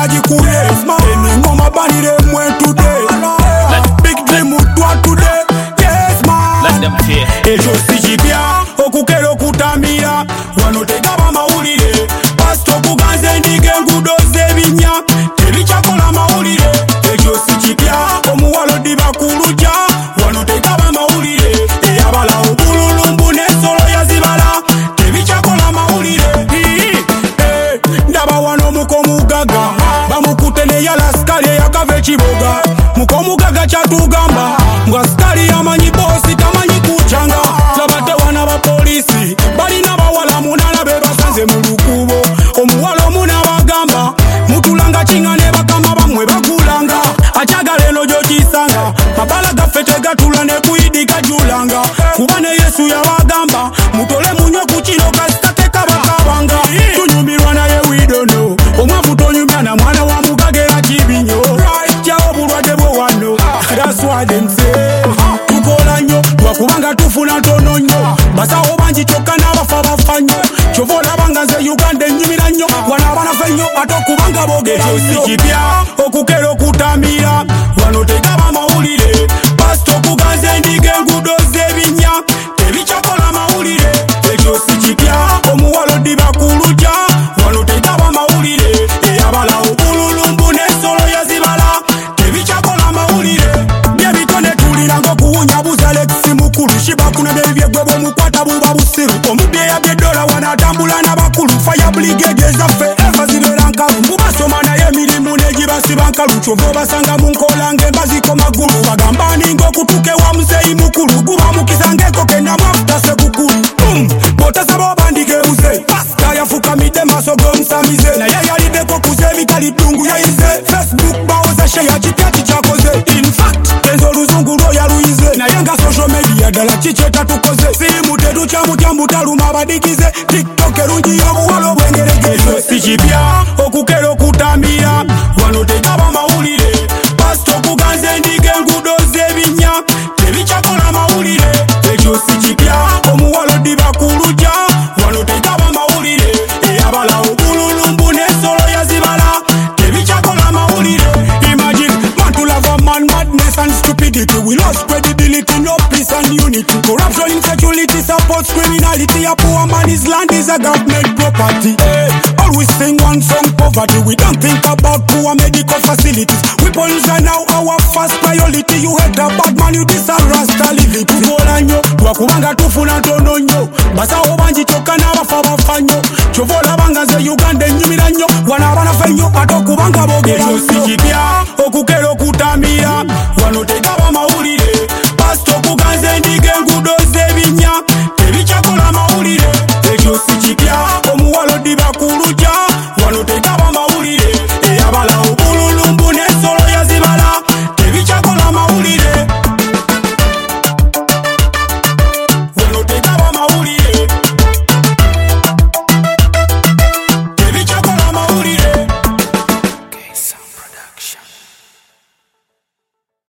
bagikuye eningoma banire mwe today big dream utwa today yes man ejo sijipya okukero kutamira wanotega mawulire pasto kuganze ndige ngudo zebinya tebichakola mawulire ejo sijipya omuwalo dibakuluja wanotega mawulire eyabala obululumbu nesolo yazibala tebichakola mawulire ndaba wano mukomugaga bamukute ne yala skali yakave chiboga mukomugaga chatugamba ngwa skali yamanyi bosi tamanyi kuchanga tabate wana ba polisi balina bawala munala bebasanze mu lukubo omuwala omuna bagamba mutulanga chingane bakama bamwe bagulanga achagala eno gyo kisanga mabala gaffe tegatula ne kuyidika julanga kuba ne Yesu yabagamba mutole munyo ku kino kasiteka bakabanga tunyumirwa naye we don't know omwavu tonyumya na mwana wa mugagera kibinyo kyawo bulwadde bwo wano that's why them say tukola nnyo lwakubanga tufuna ntono nnyo basawo bangi kyokka n'abafa bafa nnyo kyova olabanga nze Uganda ennyumira nnyo wana abanafe nnyo ate okubanga boogera sikipya okukera okutamira wano tegaba mawulire pasito okuganza endiga enguudo z'ebinnya tebikyakola mawulire ekyo sikipya omuwalo dibakuluja wano tegaba mawulire eyabala obululumbu n'ensolo yazibala tebikyakola mawulire byebitone tulira ng'okuwunya buzalekisi mukulu shibakuna byebyegwe bw'omukwata buba busiru omubbi eyabye dola wanaatambula n'abakulu fire brigade ezaffe eva zibeera nkalu mubasoma naye emirimu negibasiba nkalu kyova obasanga mu nkola ng'embaziko magulu bagamba ninga okutuuka ewa muzeeyi mukulu guba mukisa ng'ekoke namwafuta sekukulu bw'otasaba obandika ebuze pasita yafukamidde maaso g'omusamize naye yaliddeko kuze ebitali ddungu yayize facebook bawoza sheya kipya kikyakoze infact enzo oluzungu lwo yaluyize naye nga social media ddala kikyetatukoze simu tetukyamutya mutaluma abadigize tiktok erungi y'obuwala obwengeregezo si kipya okukera okutamira wano tegaba mawulire pasito okuganza endiga enguudo z'ebinnya tebikyakola mawulire ekyo si kipya omuwalo dibakuluja wano tegaba mawulire eyabala obululumbu n'ensolo yazibala tebikyakola mawulire imagine man to love a man madness and stupidity we lost credibility no peace and unity corruption insecurity supports criminality a poor man his land is a government property always sing one song poverty we don't think about poor medical facilities weapons are now our first priority you hate a bad man you dis a rasta live it tukola nnyo lwakubanga tufuna ntono nnyo basawo bangi kyokka n'abafa bafa nnyo kyova olabanga nze Uganda ennyumira nnyo